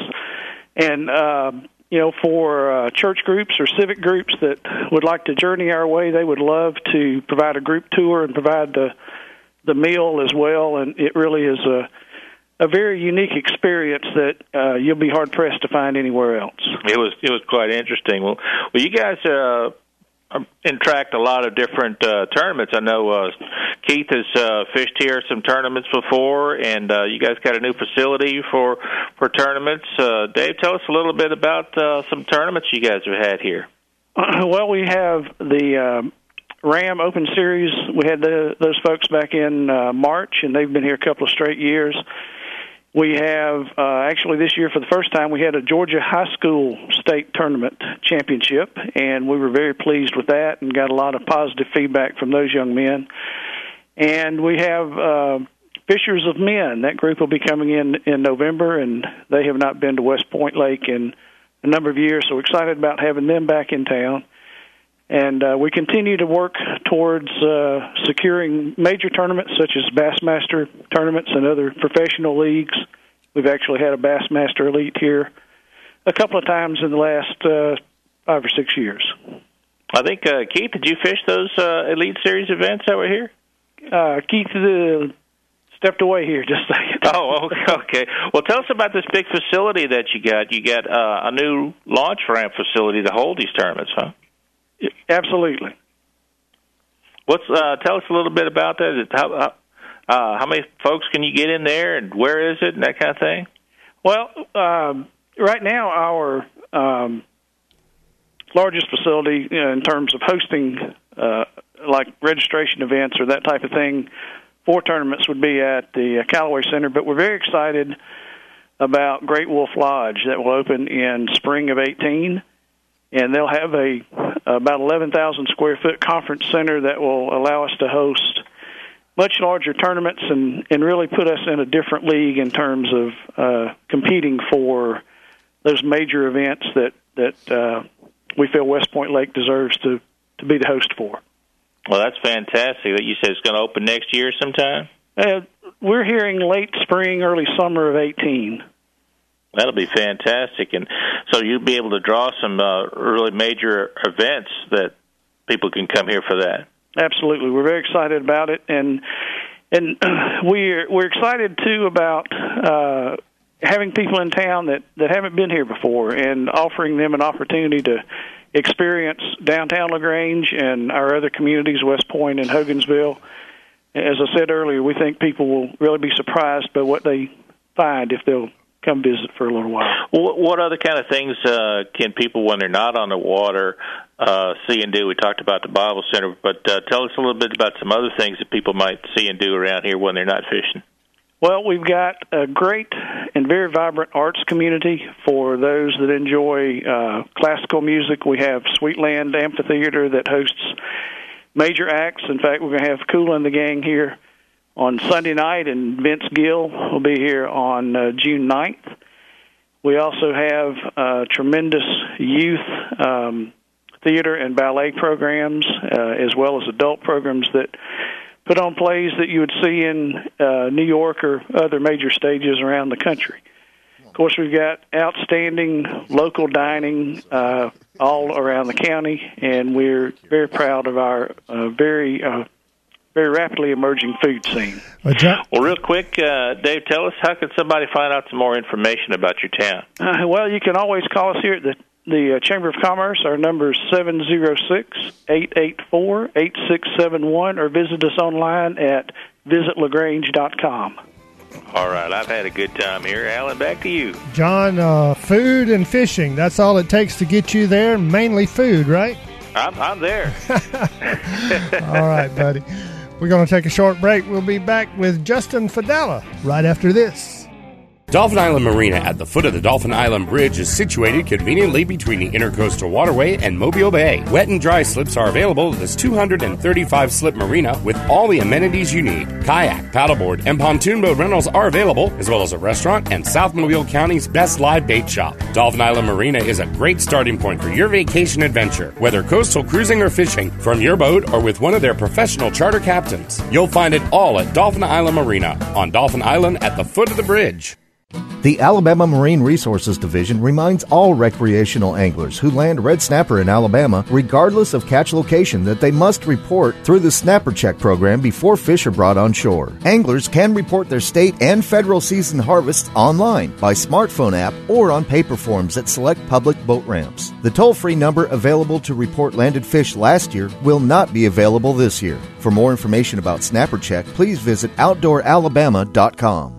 and uh, you know, for uh, church groups or civic groups that would like to journey our way, they would love to provide a group tour and provide the the meal as well. And it really is a a very unique experience that uh, you'll be hard pressed to find anywhere else. It was it was quite interesting. Well, well, you guys uh, interact a lot of different uh, tournaments. I know uh, Keith has uh, fished here some tournaments before, and uh, you guys got a new facility for for tournaments. Uh, Dave, tell us a little bit about uh, some tournaments you guys have had here. Uh, well, we have the um, Ram Open Series. We had the, those folks back in uh, March, and they've been here a couple of straight years. We have, uh, actually this year for the first time, we had a Georgia High School State Tournament Championship, and we were very pleased with that and got a lot of positive feedback from those young men. And we have uh, Fishers of Men. That group will be coming in in November, and they have not been to West Point Lake in a number of years, so we're excited about having them back in town. And uh, we continue to work towards uh, securing major tournaments such as Bassmaster tournaments and other professional leagues. We've actually had a Bassmaster Elite here a couple of times in the last uh, five or six years. I think, uh, Keith, did you fish those uh, Elite Series events that were here? Uh, Keith uh, stepped away here just a second. Oh, okay. Well, tell us about this big facility that you got. You got uh, a new launch ramp facility to hold these tournaments, huh? Absolutely. What's uh, tell us a little bit about that. How, uh, how many folks can you get in there, and where is it, and that kind of thing? Well, um, right now our um, largest facility, you know, in terms of hosting, uh, like registration events or that type of thing, for tournaments would be at the Callaway Center. But we're very excited about Great Wolf Lodge that will open in spring of eighteen. And they'll have a about eleven thousand square foot conference center that will allow us to host much larger tournaments and, and really put us in a different league in terms of uh, competing for those major events that that uh, we feel West Point Lake deserves to, to be the host for. Well, that's fantastic. You said it's going to open next year sometime? Uh, we're hearing late spring, early summer of eighteen. That'll be fantastic, and so you'll be able to draw some uh, really major events that people can come here for that. Absolutely, we're very excited about it, and and we're we're excited too about uh, having people in town that, that haven't been here before and offering them an opportunity to experience downtown LaGrange and our other communities, West Point and Hogansville. As I said earlier, we think people will really be surprised by what they find if they'll come visit for a little while. What, what other kind of things uh, can people, when they're not on the water, uh, see and do? We talked about the Bible Center, but uh, tell us a little bit about some other things that people might see and do around here when they're not fishing. Well, we've got a great and very vibrant arts community for those that enjoy uh, classical music. We have Sweetland Amphitheater that hosts major acts. In fact, we're going to have Kool and the Gang here on Sunday night, and Vince Gill will be here on uh, June ninth. We also have uh, tremendous youth um, theater and ballet programs, uh, as well as adult programs that put on plays that you would see in uh, New York or other major stages around the country. Of course, we've got outstanding local dining uh, all around the county, and we're very proud of our uh, very uh, very rapidly emerging food scene. Well, real quick, uh, Dave, tell us, how can somebody find out some more information about your town? Uh, well, you can always call us here at the, the uh, Chamber of Commerce. Our number is seven oh six, eight eight four, eight six seven one, or visit us online at visit lagrange dot com. All right, I've had a good time here. Alan, back to you. John, uh, food and fishing, that's all it takes to get you there, mainly food, right? I'm, I'm there. All right, buddy. We're going to take a short break. We'll be back with Justin Fadella right after this. Dauphin Island Marina at the foot of the Dauphin Island Bridge is situated conveniently between the Intercoastal Waterway and Mobile Bay. Wet and dry slips are available at this two hundred thirty-five slip marina with all the amenities you need. Kayak, paddleboard, and pontoon boat rentals are available, as well as a restaurant and South Mobile County's best live bait shop. Dauphin Island Marina is a great starting point for your vacation adventure, whether coastal cruising or fishing, from your boat or with one of their professional charter captains. You'll find it all at Dauphin Island Marina on Dauphin Island at the foot of the bridge. The Alabama Marine Resources Division reminds all recreational anglers who land red snapper in Alabama, regardless of catch location, that they must report through the Snapper Check program before fish are brought on shore. Anglers can report their state and federal season harvests online, by smartphone app, or on paper forms at select public boat ramps. The toll-free number available to report landed fish last year will not be available this year. For more information about Snapper Check, please visit outdoor alabama dot com.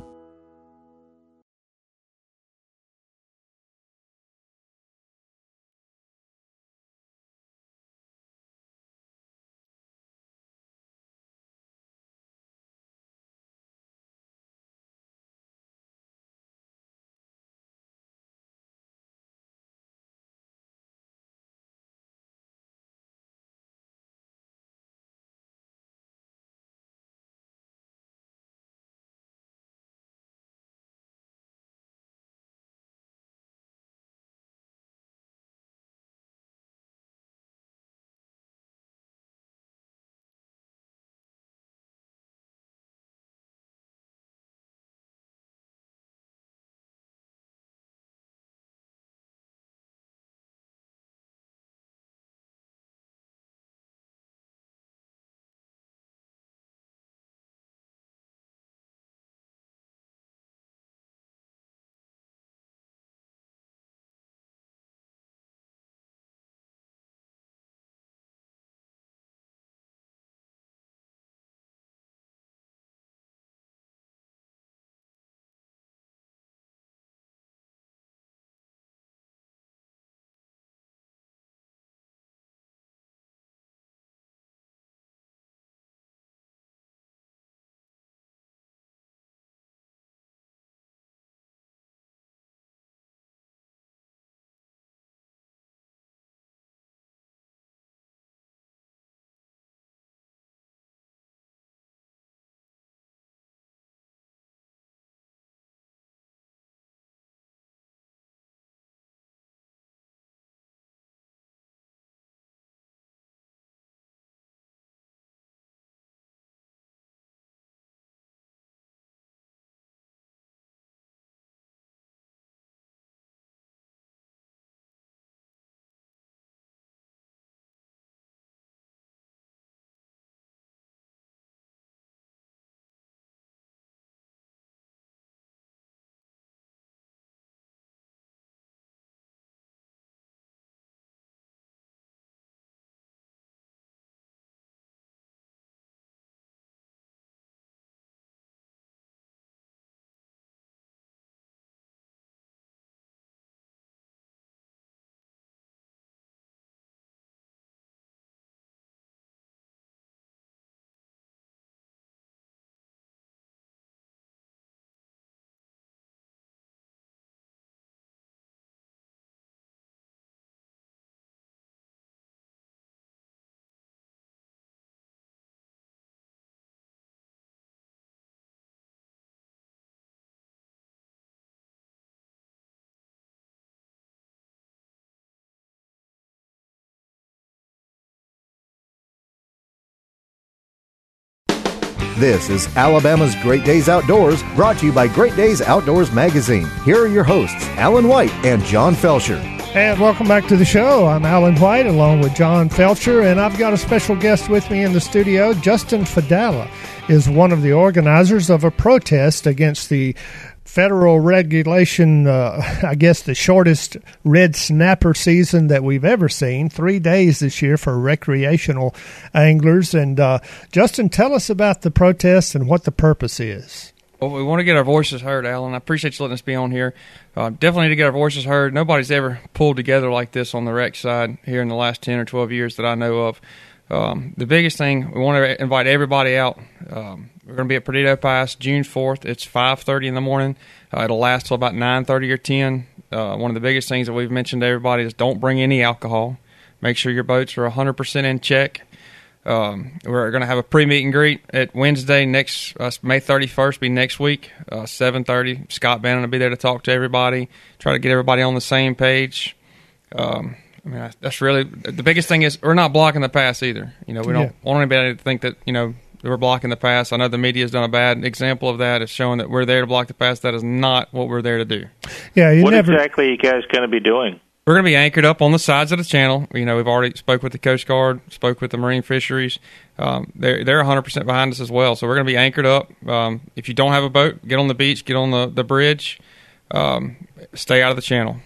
This is Alabama's Great Days Outdoors, brought to you by Great Days Outdoors Magazine. Here are your hosts, Alan White and John Felcher. And welcome back to the show. I'm Alan White along with John Felcher, and I've got a special guest with me in the studio. Justin Fadala is one of the organizers of a protest against the federal regulation, uh, I guess the shortest red snapper season that we've ever seen, three days this year for recreational anglers. And uh, Justin, tell us about the protest and what the purpose is. Well, we want to get our voices heard, Alan. I appreciate you letting us be on here. Uh, definitely need to get our voices heard. Nobody's ever pulled together like this on the rec side here in the last ten or twelve years that I know of. Um, the biggest thing, we want to invite everybody out. Um, we're going to be at Perdido Pass June fourth. It's five thirty in the morning. Uh, it'll last till about nine thirty or ten. Uh, one of the biggest things that we've mentioned to everybody is don't bring any alcohol. Make sure your boats are one hundred percent in check. Um, we're going to have a pre-meet and greet at Wednesday, next uh, May thirty-first, be next week, uh, seven thirty. Scott Bannon will be there to talk to everybody, try to get everybody on the same page. Um, I mean, that's really the biggest thing is we're not blocking the pass either. You know, we don't yeah. want anybody to think that, you know, we're blocking the pass. I know the media has done a bad example of that. It's showing that we're there to block the pass. That is not what we're there to do. Yeah, you what never... exactly are you guys going to be doing? We're going to be anchored up on the sides of the channel. You know, we've already spoke with the Coast Guard, spoke with the Marine Fisheries. Um, they're they're one hundred percent behind us as well. So we're going to be anchored up. Um, if you don't have a boat, get on the beach, get on the, the bridge, um, stay out of the channel.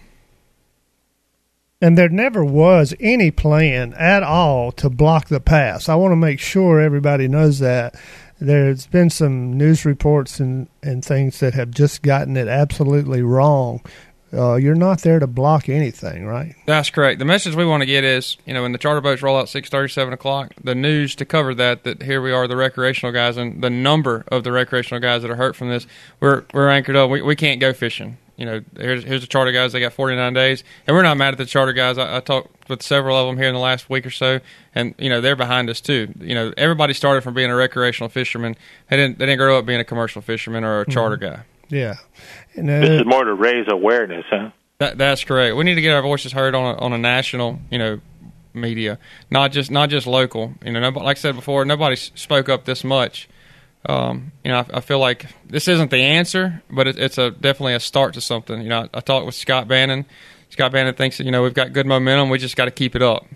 And there never was any plan at all to block the pass. I want to make sure everybody knows that. There's been some news reports and, and things that have just gotten it absolutely wrong. Uh, you're not there to block anything, right? That's correct. The message we want to get is, you know, when the charter boats roll out six thirty, seven o'clock, the news to cover that, that here we are, the recreational guys, and the number of the recreational guys that are hurt from this, we're we're anchored up. We we can't go fishing. You know, here's here's the charter guys. They got forty-nine days, and we're not mad at the charter guys. I, I talked with several of them here in the last week or so, and you know they're behind us too. You know, everybody started from being a recreational fisherman. They didn't they didn't grow up being a commercial fisherman or a charter mm-hmm. guy. Yeah, and, uh, this is more to raise awareness, huh? That that's correct. We need to get our voices heard on a, on a national, you know, media, not just not just local. You know, nobody, like I said before, nobody spoke up this much. Um, you know, I, I feel like this isn't the answer, but it, it's a definitely a start to something. You know, I, I talked with Scott Bannon. Scott Bannon thinks that, you know, we've got good momentum. We just got to keep it up.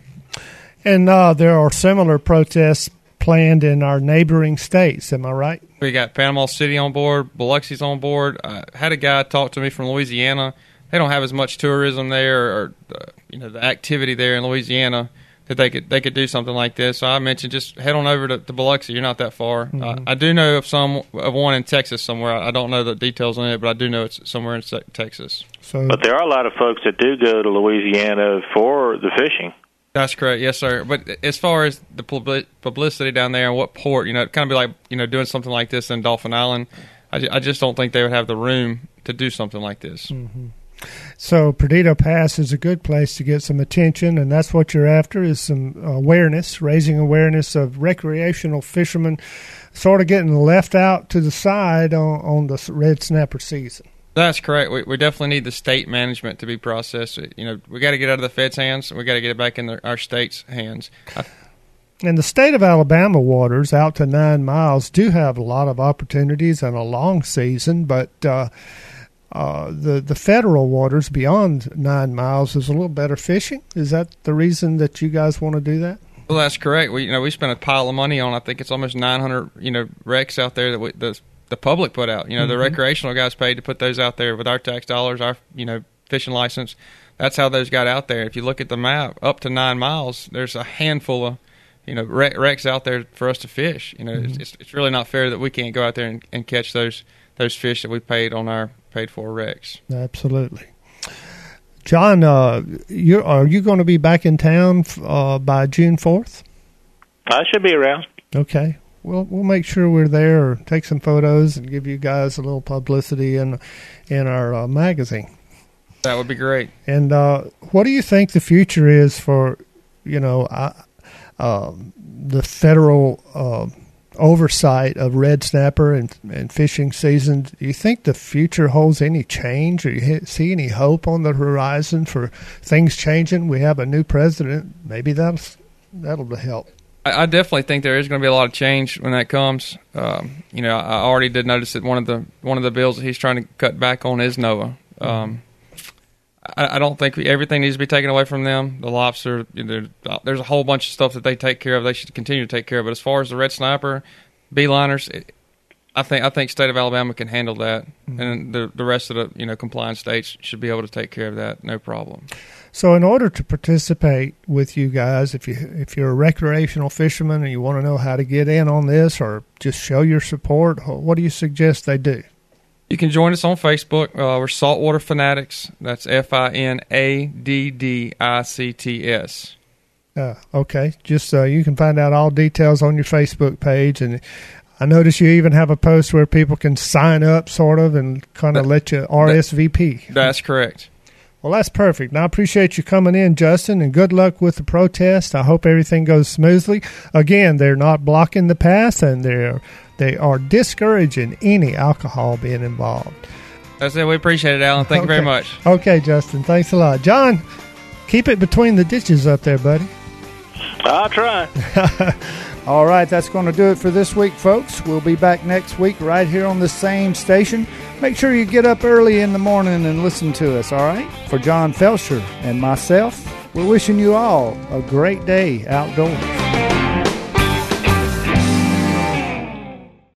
And uh, there are similar protests planned in our neighboring states. Am I right? We got Panama City on board. Biloxi's on board. I had a guy talk to me from Louisiana. They don't have as much tourism there, or uh, you know, the activity there in Louisiana that they could they could do something like this. So I mentioned just head on over to, to Biloxi. You're not that far. Mm-hmm. Uh, I do know of some of one in Texas somewhere. I don't know the details on it, but I do know it's somewhere in Texas. So, but there are a lot of folks that do go to Louisiana for the fishing. That's correct, yes, sir. But as far as the publicity down there and what port, you know, it kind of be like, you know, doing something like this in Dauphin Island. I, I just don't think they would have the room to do something like this. Mm-hmm. So Perdido Pass is a good place to get some attention, and that's what you're after, is some awareness, raising awareness of recreational fishermen sort of getting left out to the side on, on the red snapper season. That's correct. We, we definitely need the state management to be processed. You know, we got to get out of the Fed's hands. We got to get it back in the, our state's hands. I, And the state of Alabama waters out to nine miles do have a lot of opportunities and a long season, but uh, uh, the the federal waters beyond nine miles is a little better fishing. Is that the reason that you guys want to do that? Well, that's correct. We you know we spent a pile of money on. I think it's almost nine hundred you know wrecks out there that we, the the public put out. You know, mm-hmm. the recreational guys paid to put those out there with our tax dollars, our you know fishing license. That's how those got out there. If you look at the map, up to nine miles, there's a handful of you know wrecks out there for us to fish. You know, mm-hmm. it's it's really not fair that we can't go out there and, and catch those those fish that we paid on our paid for wrecks. Absolutely. John, uh, you are you going to be back in town uh, by June fourth? I should be around. Okay. Well, we'll make sure we're there, or take some photos and give you guys a little publicity in in our uh, magazine. That would be great. And uh, what do you think the future is for, you know, uh, uh, the federal uh, oversight of red snapper and, and fishing season? Do you think the future holds any change, or you see any hope on the horizon for things changing? We have a new president. Maybe that'll that'll help. I, I definitely think there is going to be a lot of change when that comes. Um, you know, I already did notice that one of the one of the bills that he's trying to cut back on is NOAA. Um, I, I don't think everything needs to be taken away from them. The lobster, you know, there's a whole bunch of stuff that they take care of. They should continue to take care of. But as far as the red snapper, beeliners, it, I think I think state of Alabama can handle that, mm-hmm. and the the rest of the you know compliant states should be able to take care of that, no problem. So, in order to participate with you guys, if you if you're a recreational fisherman and you want to know how to get in on this, or just show your support, what do you suggest they do? You can join us on Facebook. Uh, we're Saltwater Fanatics. That's F I N A D D I C T S. Uh, okay, just uh, you can find out all details on your Facebook page, and I notice you even have a post where people can sign up, sort of, and kind of let you R S V P. That's correct. Well, that's perfect. And I appreciate you coming in, Justin, and good luck with the protest. I hope everything goes smoothly. Again, they're not blocking the path, and they're they are discouraging any alcohol being involved. That's it. We appreciate it, Alan. Thank okay. you very much. Okay, Justin. Thanks a lot. John, keep it between the ditches up there, buddy. I'll try. All right, that's going to do it for this week, folks. We'll be back next week right here on the same station. Make sure you get up early in the morning and listen to us, all right? For John Felcher and myself, we're wishing you all a great day outdoors.